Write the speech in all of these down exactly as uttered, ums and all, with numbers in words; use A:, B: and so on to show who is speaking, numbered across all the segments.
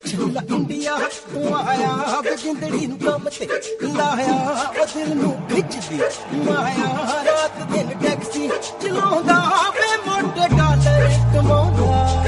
A: झूला इंडिया तू आया जिंदड़ी नू कम ते लाया ओ दिल नू खिचदी माया रात दिन टैक्सी चलाਉਂਦਾ वे मोटे डॉलर कमाਉਂਦਾ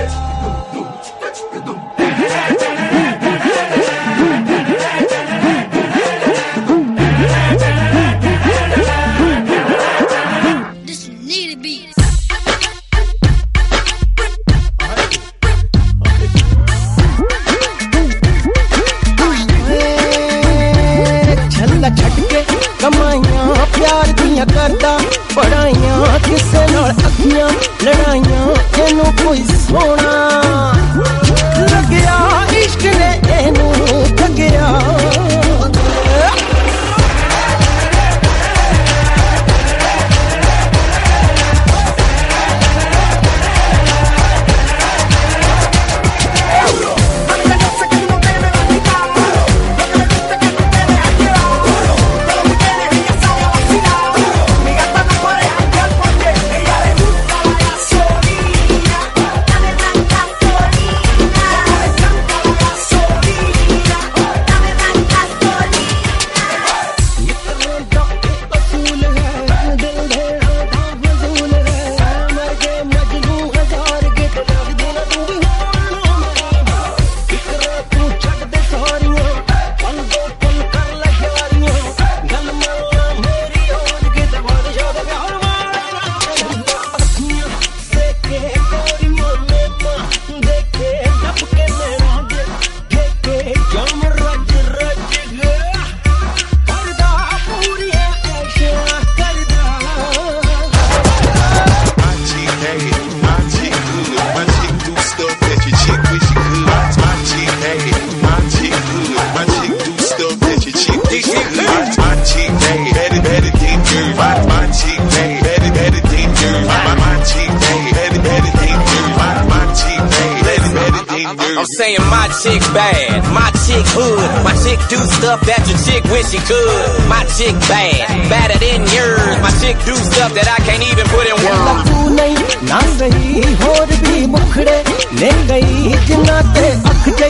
A: कमाइयां प्यार दियां करदा पढ़ाइयां किसे नाल अखियां लड़ाइयां एनू कोई सोना लग्या इश्क ने एनू ठगया
B: I'm saying my chick bad, my chick hood, my chick do stuff that your chick wish she could. My chick bad, badder than yours. My chick do stuff that I can't even put in words.
A: तू नहीं ना गई होर भी मुखड़े ले गई जिन्ना ते अख